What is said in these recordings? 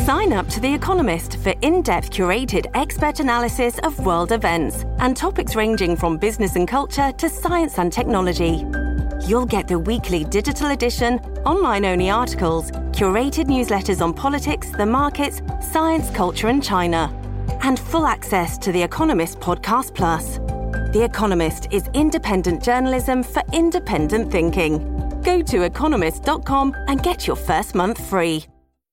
Sign up to The Economist for in-depth curated expert analysis of world events and topics ranging from business and culture to science and technology. You'll get the weekly digital edition, online-only articles, curated newsletters on politics, the markets, science, culture and China, and full access to The Economist Podcast Plus. The Economist is independent journalism for independent thinking. Go to economist.com and get your first month free.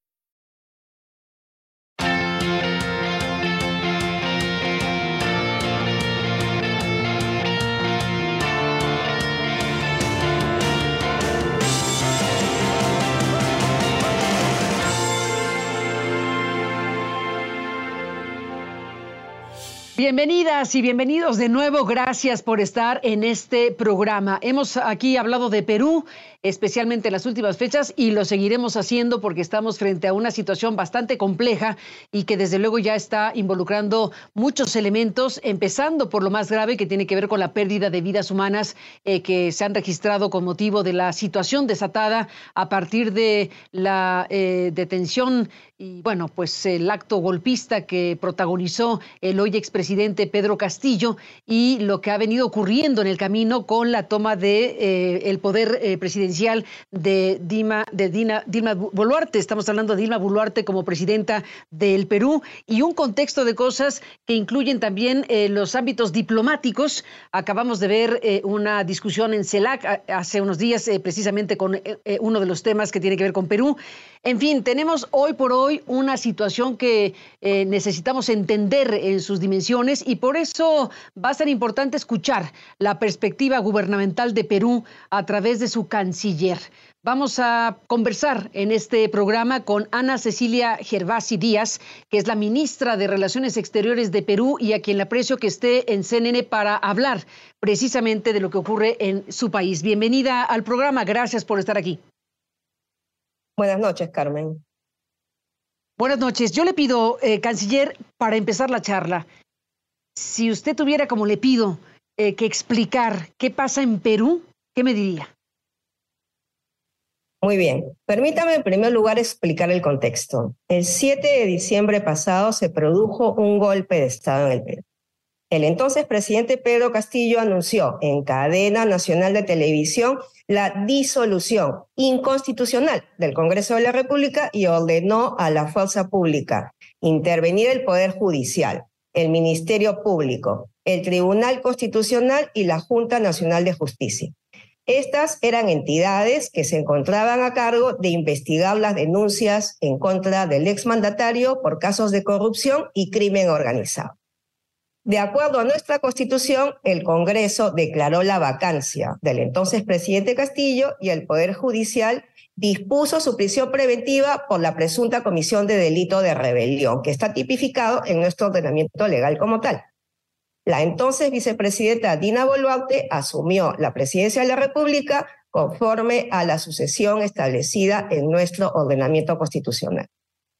Bienvenidas y bienvenidos de nuevo. Gracias por estar en este programa. Hemos aquí hablado de Perú, especialmente en las últimas fechas, y lo seguiremos haciendo porque estamos frente a una situación bastante compleja y que desde luego ya está involucrando muchos elementos, empezando por lo más grave que tiene que ver con la pérdida de vidas humanas que se han registrado con motivo de la situación desatada a partir de la detención y, bueno, pues el acto golpista que protagonizó el hoy expresidente Pedro Castillo y lo que ha venido ocurriendo en el camino con la toma de el poder presidencial de Dilma Boluarte. Estamos hablando de Dilma Boluarte como presidenta del Perú y un contexto de cosas que incluyen también los ámbitos diplomáticos. Acabamos de ver una discusión en CELAC hace unos días precisamente con uno de los temas que tiene que ver con Perú. En fin, tenemos hoy por hoy una situación que necesitamos entender en sus dimensiones y por eso va a ser importante escuchar la perspectiva gubernamental de Perú a través de su canciller. Vamos a conversar en este programa con Ana Cecilia Gervasi Díaz, que es la ministra de Relaciones Exteriores de Perú y a quien le aprecio que esté en CNN para hablar precisamente de lo que ocurre en su país. Bienvenida al programa, gracias por estar aquí. Buenas noches, Carmen. Buenas noches. Yo le pido, canciller, para empezar la charla, si usted tuviera, como le pido, que explicar qué pasa en Perú, ¿qué me diría? Muy bien. Permítame en primer lugar explicar el contexto. El 7 de diciembre pasado se produjo un golpe de Estado en el Perú. El entonces presidente Pedro Castillo anunció en cadena nacional de televisión la disolución inconstitucional del Congreso de la República y ordenó a la fuerza pública intervenir el Poder Judicial, el Ministerio Público, el Tribunal Constitucional y la Junta Nacional de Justicia. Estas eran entidades que se encontraban a cargo de investigar las denuncias en contra del exmandatario por casos de corrupción y crimen organizado. De acuerdo a nuestra Constitución, el Congreso declaró la vacancia del entonces presidente Castillo y el Poder Judicial dispuso su prisión preventiva por la presunta comisión de delito de rebelión, que está tipificado en nuestro ordenamiento legal como tal. La entonces vicepresidenta Dina Boluarte asumió la presidencia de la República conforme a la sucesión establecida en nuestro ordenamiento constitucional.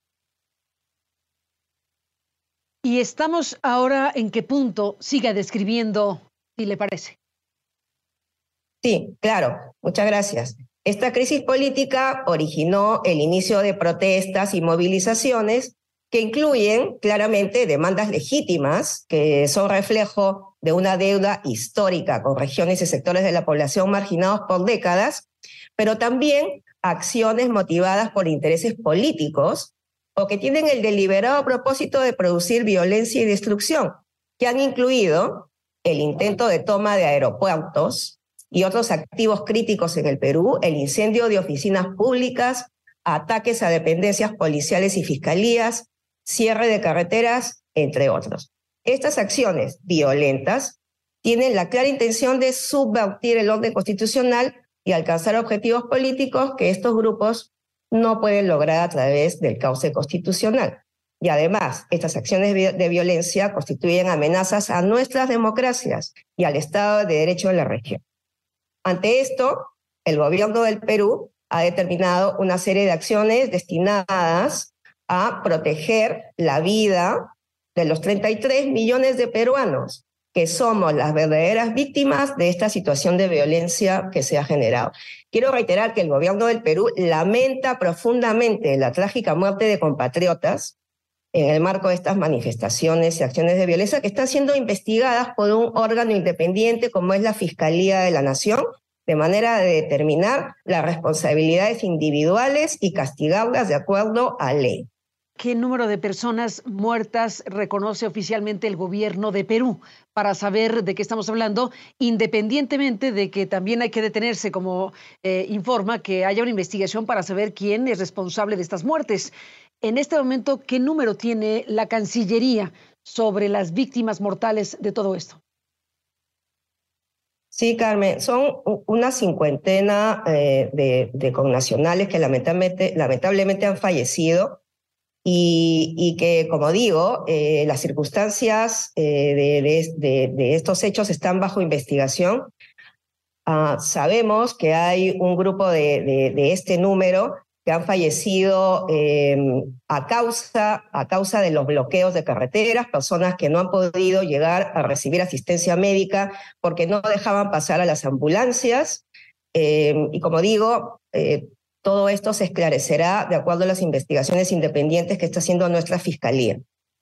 Y estamos ahora en qué punto, siga describiendo, si le parece. Sí, claro, muchas gracias. Esta crisis política originó el inicio de protestas y movilizaciones que incluyen claramente demandas legítimas que son reflejo de una deuda histórica con regiones y sectores de la población marginados por décadas, pero también acciones motivadas por intereses políticos o que tienen el deliberado propósito de producir violencia y destrucción, que han incluido el intento de toma de aeropuertos y otros activos críticos en el Perú, el incendio de oficinas públicas, ataques a dependencias policiales y fiscalías, cierre de carreteras, entre otros. Estas acciones violentas tienen la clara intención de subvertir el orden constitucional y alcanzar objetivos políticos que estos grupos no pueden lograr a través del cauce constitucional. Y además, estas acciones de violencia constituyen amenazas a nuestras democracias y al Estado de Derecho de la región. Ante esto, el gobierno del Perú ha determinado una serie de acciones destinadas a proteger la vida de los 33 millones de peruanos, que somos las verdaderas víctimas de esta situación de violencia que se ha generado. quiero reiterar que el gobierno del Perú lamenta profundamente la trágica muerte de compatriotas en el marco de estas manifestaciones y acciones de violencia que están siendo investigadas por un órgano independiente como es la Fiscalía de la Nación, de manera de determinar las responsabilidades individuales y castigarlas de acuerdo a ley. ¿Qué número de personas muertas reconoce oficialmente el gobierno de Perú? Para saber de qué estamos hablando, independientemente de que también hay que detenerse, como informa, que haya una investigación para saber quién es responsable de estas muertes. En este momento, ¿qué número tiene la Cancillería sobre las víctimas mortales de todo esto? Sí, Carmen, son una cincuentena de connacionales que lamentablemente han fallecido. Y que, como digo, las circunstancias de estos hechos están bajo investigación. Sabemos que hay un grupo de este número que han fallecido a causa de los bloqueos de carreteras, personas que no han podido llegar a recibir asistencia médica porque no dejaban pasar a las ambulancias. Y como digo, todo esto se esclarecerá de acuerdo a las investigaciones independientes que está haciendo nuestra Fiscalía.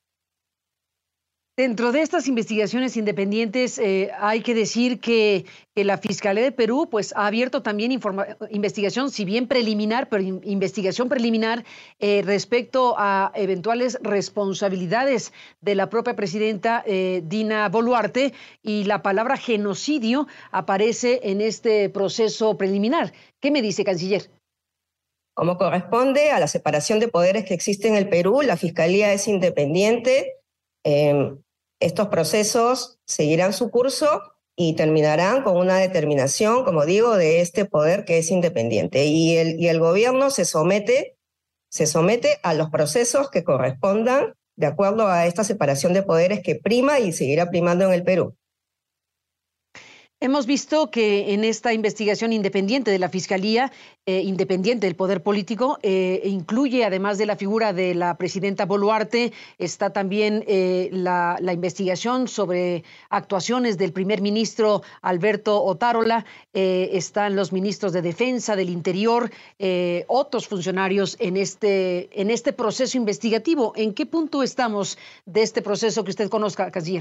Dentro de estas investigaciones independientes, hay que decir que la Fiscalía de Perú pues, ha abierto también investigación, si bien preliminar, pero investigación preliminar respecto a eventuales responsabilidades de la propia presidenta Dina Boluarte, y la palabra genocidio aparece en este proceso preliminar. ¿Qué me dice, canciller? Como corresponde a la separación de poderes que existe en el Perú, la Fiscalía es independiente. Estos procesos seguirán su curso y terminarán con una determinación, como digo, de este poder que es independiente. Y el gobierno se somete a los procesos que correspondan de acuerdo a esta separación de poderes que prima y seguirá primando en el Perú. Hemos visto que en esta investigación independiente de la Fiscalía, independiente del poder político, incluye, además de la figura de la presidenta Boluarte, está también la investigación sobre actuaciones del primer ministro Alberto Otárola, están los ministros de Defensa, del Interior, otros funcionarios en este proceso investigativo. ¿En qué punto estamos de este proceso que usted conozca, canciller?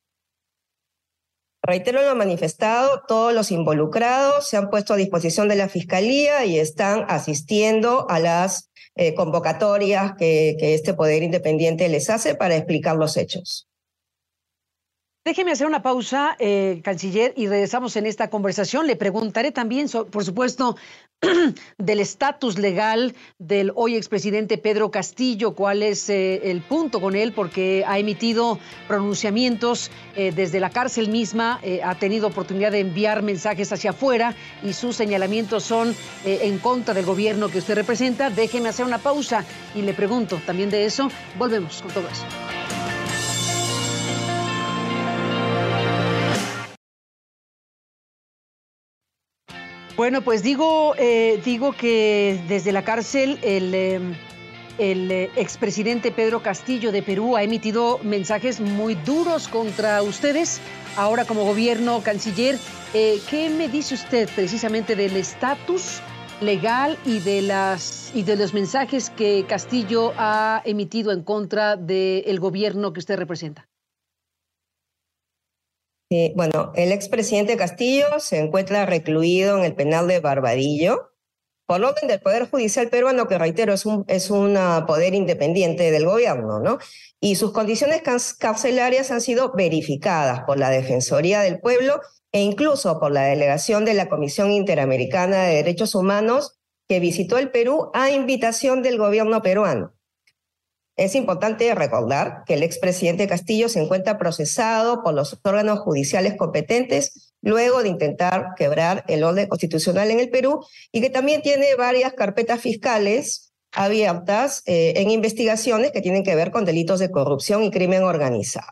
Reitero lo manifestado, todos los involucrados se han puesto a disposición de la Fiscalía y están asistiendo a las convocatorias que este poder independiente les hace para explicar los hechos. Déjeme hacer una pausa, canciller, y regresamos en esta conversación. Le preguntaré también, por supuesto, del estatus legal del hoy expresidente Pedro Castillo, cuál es el punto con él, porque ha emitido pronunciamientos desde la cárcel misma, ha tenido oportunidad de enviar mensajes hacia afuera y sus señalamientos son en contra del gobierno que usted representa. Déjeme hacer una pausa y le pregunto también de eso. Volvemos con todo eso. Bueno, pues digo que desde la cárcel el expresidente Pedro Castillo de Perú ha emitido mensajes muy duros contra ustedes. Ahora, como gobierno, canciller, ¿qué me dice usted precisamente del estatus legal y de los mensajes que Castillo ha emitido en contra del gobierno que usted representa? Bueno, el expresidente Castillo se encuentra recluido en el penal de Barbadillo por orden del Poder Judicial peruano, que reitero es un poder independiente del gobierno, ¿no? Y sus condiciones carcelarias han sido verificadas por la Defensoría del Pueblo e incluso por la delegación de la Comisión Interamericana de Derechos Humanos, que visitó el Perú a invitación del gobierno peruano. Es importante recordar que el expresidente Castillo se encuentra procesado por los órganos judiciales competentes luego de intentar quebrar el orden constitucional en el Perú y que también tiene varias carpetas fiscales abiertas en investigaciones que tienen que ver con delitos de corrupción y crimen organizado.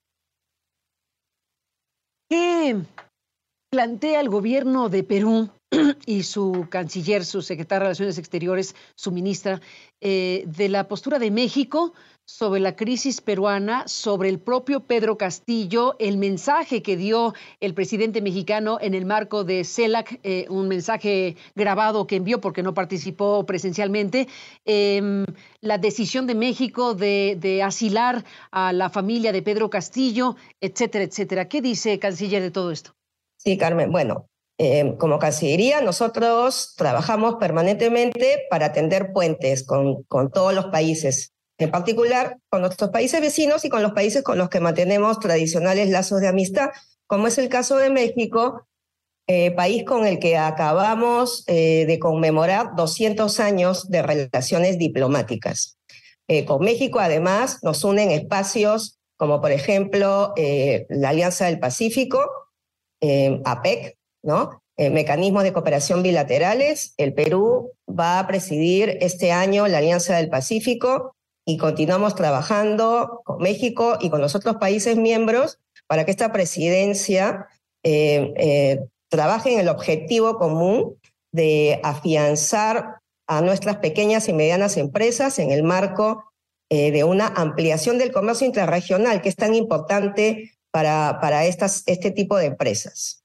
¿Qué plantea el gobierno de Perú y su canciller, su secretaria de Relaciones Exteriores, su ministra, de la postura de México sobre la crisis peruana, sobre el propio Pedro Castillo, el mensaje que dio el presidente mexicano en el marco de CELAC, un mensaje grabado que envió porque no participó presencialmente, la decisión de México de asilar a la familia de Pedro Castillo, etcétera, etcétera. ¿Qué dice, canciller, de todo esto? Sí, Carmen. Bueno, como Cancillería, nosotros trabajamos permanentemente para tender puentes con todos los países, en particular con nuestros países vecinos y con los países con los que mantenemos tradicionales lazos de amistad, como es el caso de México, país con el que acabamos de conmemorar 200 años de relaciones diplomáticas. Con México, además, nos unen espacios como, por ejemplo, la Alianza del Pacífico, APEC, ¿no? Mecanismos de cooperación bilaterales. El Perú va a presidir este año la Alianza del Pacífico y continuamos trabajando con México y con los otros países miembros para que esta presidencia trabaje en el objetivo común de afianzar a nuestras pequeñas y medianas empresas en el marco de una ampliación del comercio interregional, que es tan importante para este tipo de empresas.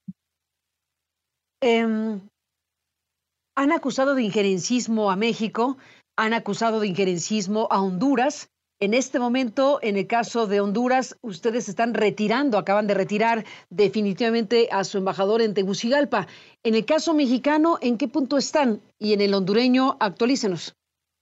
Han acusado de injerencismo a México, han acusado de injerencismo a Honduras. En este momento, en el caso de Honduras, ustedes están retirando, acaban de retirar definitivamente a su embajador en Tegucigalpa. En el caso mexicano, ¿en qué punto están? Y en el hondureño, actualícenos.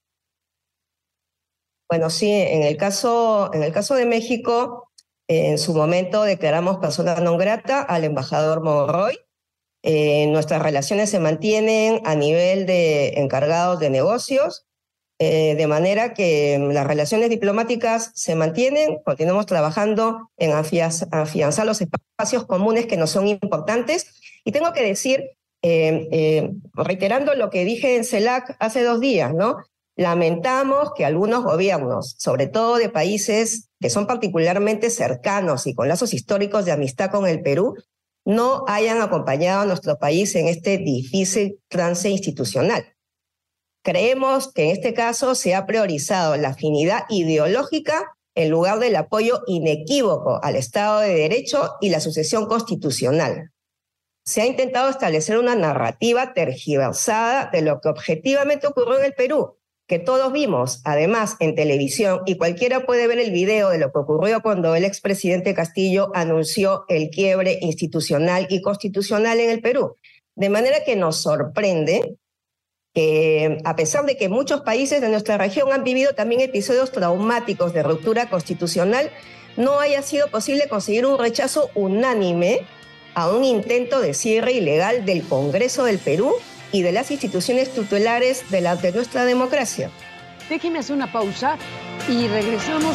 Bueno, sí, en el caso de México, en su momento declaramos persona non grata al embajador Monroy. Nuestras relaciones se mantienen a nivel de encargados de negocios, de manera que las relaciones diplomáticas se mantienen, continuamos trabajando en afianzar los espacios comunes que nos son importantes. Y tengo que decir, reiterando lo que dije en CELAC hace 2 días, ¿no? Lamentamos que algunos gobiernos, sobre todo de países que son particularmente cercanos y con lazos históricos de amistad con el Perú, no hayan acompañado a nuestro país en este difícil trance institucional. Creemos que en este caso se ha priorizado la afinidad ideológica en lugar del apoyo inequívoco al Estado de Derecho y la sucesión constitucional. Se ha intentado establecer una narrativa tergiversada de lo que objetivamente ocurrió en el Perú, que todos vimos, además, en televisión, y cualquiera puede ver el video de lo que ocurrió cuando el expresidente Castillo anunció el quiebre institucional y constitucional en el Perú. De manera que nos sorprende que, a pesar de que muchos países de nuestra región han vivido también episodios traumáticos de ruptura constitucional, no haya sido posible conseguir un rechazo unánime a un intento de cierre ilegal del Congreso del Perú y de las instituciones tutelares de nuestra democracia. Déjeme hacer una pausa y regresamos.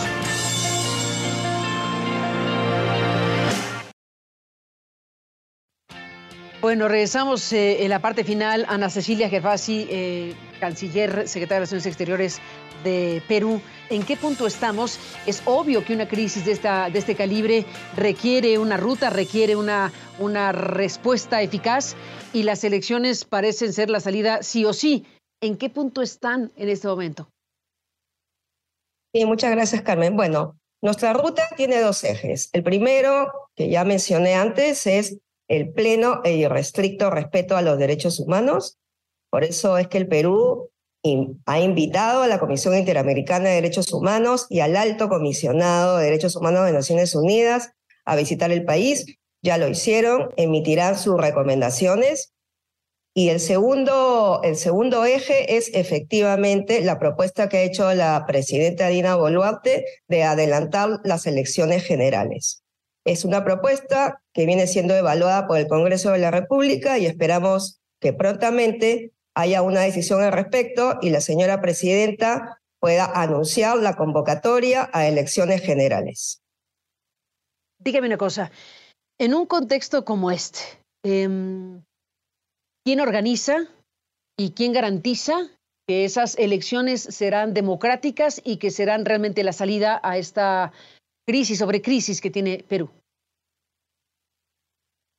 Bueno, regresamos en la parte final. Ana Cecilia Gervasi, canciller, secretaria de Relaciones Exteriores de Perú. ¿En qué punto estamos? Es obvio que una crisis de este calibre requiere una ruta, requiere una respuesta eficaz, y las elecciones parecen ser la salida sí o sí. ¿En qué punto están en este momento? Sí, muchas gracias, Carmen. Bueno, nuestra ruta tiene 2 ejes. El primero, que ya mencioné antes, es el pleno e irrestricto respeto a los derechos humanos. Por eso es que el Perú ha invitado a la Comisión Interamericana de Derechos Humanos y al Alto Comisionado de Derechos Humanos de Naciones Unidas a visitar el país. Ya lo hicieron, emitirán sus recomendaciones. Y el segundo eje es efectivamente la propuesta que ha hecho la presidenta Dina Boluarte de adelantar las elecciones generales. Es una propuesta que viene siendo evaluada por el Congreso de la República y esperamos que prontamente haya una decisión al respecto y la señora presidenta pueda anunciar la convocatoria a elecciones generales. Dígame una cosa, en un contexto como este, ¿quién organiza y quién garantiza que esas elecciones serán democráticas y que serán realmente la salida a esta crisis sobre crisis que tiene Perú?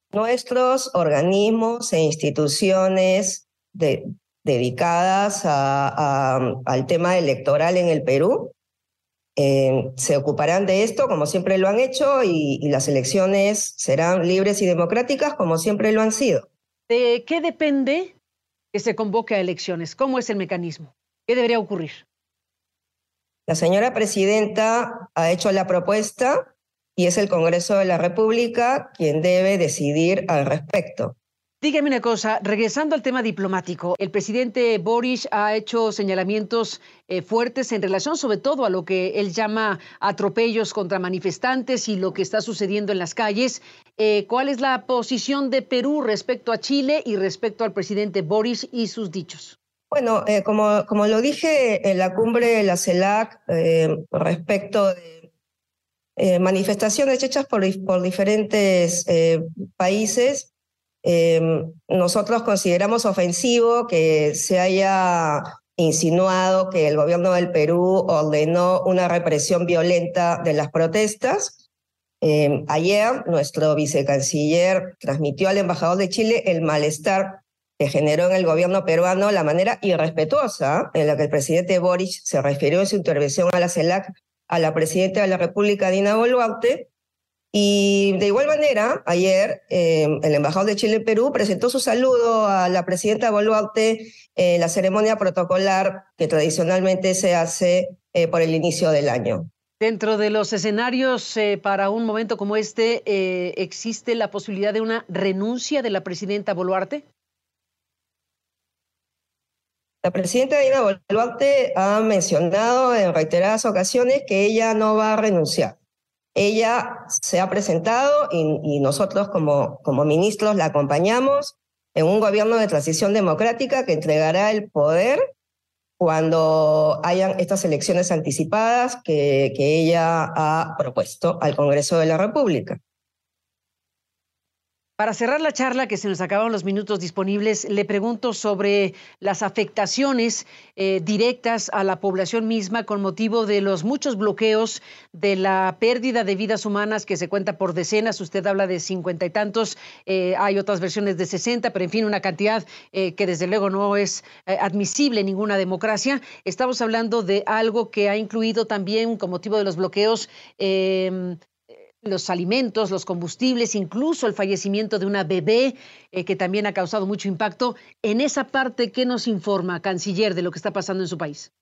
Nuestros organismos e instituciones dedicadas al tema electoral en el Perú se ocuparán de esto como siempre lo han hecho y las elecciones serán libres y democráticas como siempre lo han sido. ¿De qué depende que se convoque a elecciones? ¿Cómo es el mecanismo? ¿Qué debería ocurrir? La señora presidenta ha hecho la propuesta y es el Congreso de la República quien debe decidir al respecto. Dígame una cosa, regresando al tema diplomático, el presidente Boric ha hecho señalamientos fuertes en relación sobre todo a lo que él llama atropellos contra manifestantes y lo que está sucediendo en las calles. ¿Cuál es la posición de Perú respecto a Chile y respecto al presidente Boric y sus dichos? Bueno, como lo dije en la cumbre de la CELAC respecto de manifestaciones hechas por diferentes países, nosotros consideramos ofensivo que se haya insinuado que el gobierno del Perú ordenó una represión violenta de las protestas. Ayer nuestro vicecanciller transmitió al embajador de Chile el malestar que generó en el gobierno peruano la manera irrespetuosa en la que el presidente Boric se refirió en su intervención a la CELAC a la presidenta de la República, Dina Boluarte. Y de igual manera, ayer el embajador de Chile en Perú presentó su saludo a la presidenta Boluarte en la ceremonia protocolar que tradicionalmente se hace por el inicio del año. Dentro de los escenarios para un momento como este, ¿existe la posibilidad de una renuncia de la presidenta Boluarte? La presidenta Dina Boluarte ha mencionado en reiteradas ocasiones que ella no va a renunciar. Ella se ha presentado y nosotros como ministros la acompañamos en un gobierno de transición democrática que entregará el poder cuando hayan estas elecciones anticipadas que ella ha propuesto al Congreso de la República. Para cerrar la charla, que se nos acaban los minutos disponibles, le pregunto sobre las afectaciones directas a la población misma con motivo de los muchos bloqueos, de la pérdida de vidas humanas que se cuenta por decenas. Usted habla de 50 y tantos, hay otras versiones de 60, pero en fin, una cantidad que desde luego no es admisible en ninguna democracia. Estamos hablando de algo que ha incluido también, con motivo de los bloqueos, los alimentos, los combustibles, incluso el fallecimiento de una bebé que también ha causado mucho impacto. En esa parte, ¿qué nos informa, canciller, de lo que está pasando en su país?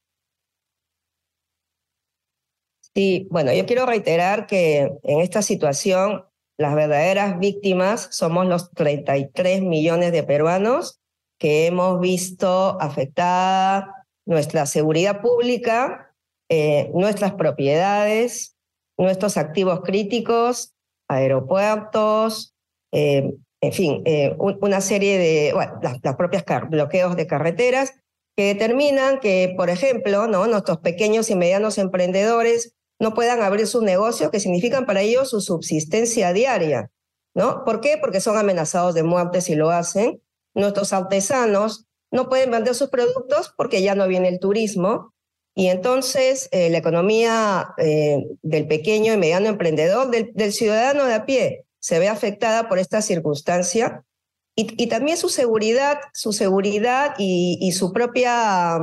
Sí, bueno, yo quiero reiterar que en esta situación las verdaderas víctimas somos los 33 millones de peruanos que hemos visto afectada nuestra seguridad pública, nuestras propiedades, nuestros activos críticos, aeropuertos, en fin, una serie de, bueno, las propias bloqueos de carreteras que determinan que, por ejemplo, ¿no?, nuestros pequeños y medianos emprendedores no puedan abrir sus negocios, que significan para ellos su subsistencia diaria, ¿no? ¿Por qué? Porque son amenazados de muerte si lo hacen. Nuestros artesanos no pueden vender sus productos porque ya no viene el turismo. Y entonces la economía del pequeño y mediano emprendedor, del ciudadano de a pie, se ve afectada por esta circunstancia y también su seguridad y su propia,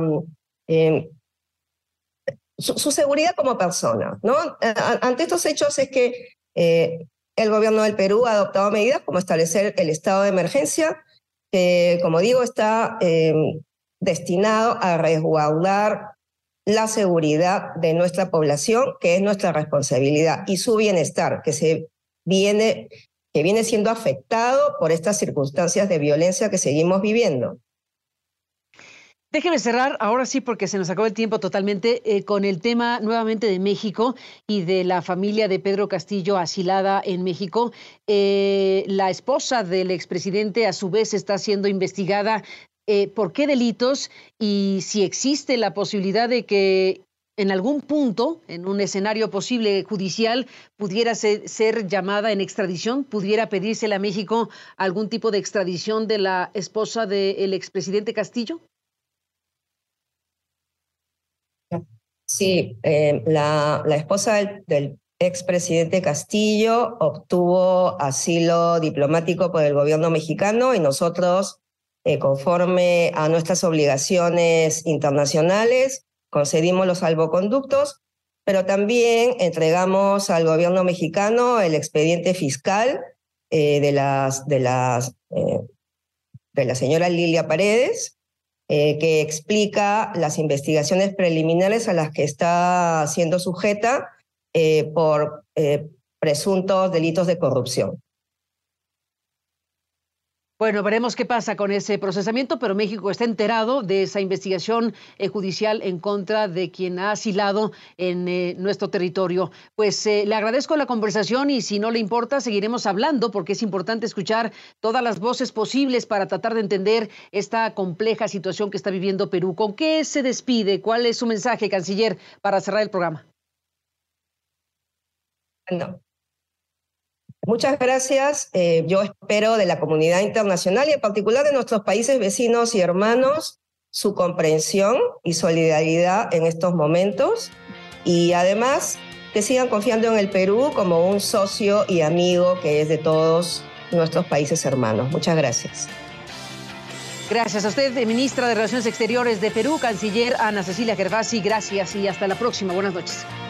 su seguridad como persona, ¿no? Ante estos hechos es que el gobierno del Perú ha adoptado medidas como establecer el estado de emergencia, que, como digo, está destinado a resguardar la seguridad de nuestra población, que es nuestra responsabilidad, y su bienestar, que viene siendo afectado por estas circunstancias de violencia que seguimos viviendo. Déjeme cerrar, ahora sí, porque se nos acabó el tiempo totalmente, con el tema nuevamente de México y de la familia de Pedro Castillo asilada en México. La esposa del expresidente a su vez está siendo investigada. ¿Por qué delitos? Y si existe la posibilidad de que en algún punto, en un escenario posible judicial, pudiera ser llamada en extradición, pudiera pedírsela a México algún tipo de extradición de la esposa del expresidente Castillo. Sí, la esposa del expresidente Castillo obtuvo asilo diplomático por el gobierno mexicano y nosotros, conforme a nuestras obligaciones internacionales, concedimos los salvoconductos, pero también entregamos al gobierno mexicano el expediente fiscal de la señora Lilia Paredes, que explica las investigaciones preliminares a las que está siendo sujeta por presuntos delitos de corrupción. Bueno, veremos qué pasa con ese procesamiento, pero México está enterado de esa investigación judicial en contra de quien ha asilado en nuestro territorio. Pues le agradezco la conversación y si no le importa, seguiremos hablando porque es importante escuchar todas las voces posibles para tratar de entender esta compleja situación que está viviendo Perú. ¿Con qué se despide? ¿Cuál es su mensaje, canciller, para cerrar el programa? Bueno, muchas gracias. Yo espero de la comunidad internacional y en particular de nuestros países vecinos y hermanos su comprensión y solidaridad en estos momentos y además que sigan confiando en el Perú como un socio y amigo que es de todos nuestros países hermanos. Muchas gracias. Gracias a usted, ministra de Relaciones Exteriores de Perú, canciller Ana Cecilia Gervasi. Gracias y hasta la próxima. Buenas noches.